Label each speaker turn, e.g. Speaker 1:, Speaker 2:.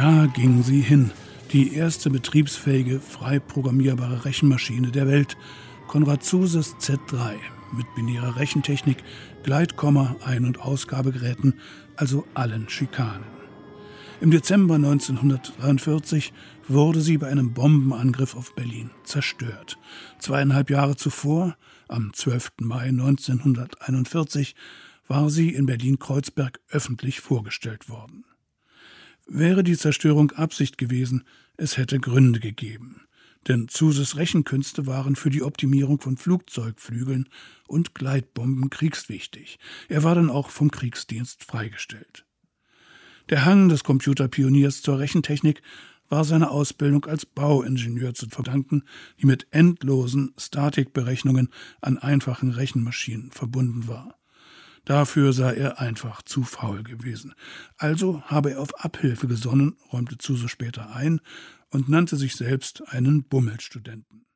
Speaker 1: Da ging sie hin, die erste betriebsfähige, frei programmierbare Rechenmaschine der Welt, Konrad Zuses Z3, mit binärer Rechentechnik, Gleitkomma-, Ein- und Ausgabegeräten, also allen Schikanen. Im Dezember 1943 wurde sie bei einem Bombenangriff auf Berlin zerstört. 2,5 Jahre zuvor, am 12. Mai 1941, war sie in Berlin-Kreuzberg öffentlich vorgestellt worden. Wäre die Zerstörung Absicht gewesen, es hätte Gründe gegeben. Denn Zuses Rechenkünste waren für die Optimierung von Flugzeugflügeln und Gleitbomben kriegswichtig. Er war dann auch vom Kriegsdienst freigestellt. Der Hang des Computerpioniers zur Rechentechnik war seiner Ausbildung als Bauingenieur zu verdanken, die mit endlosen Statikberechnungen an einfachen Rechenmaschinen verbunden war. Dafür sei er einfach zu faul gewesen. Also habe er auf Abhilfe gesonnen, räumte Zuse später ein und nannte sich selbst einen Bummelstudenten.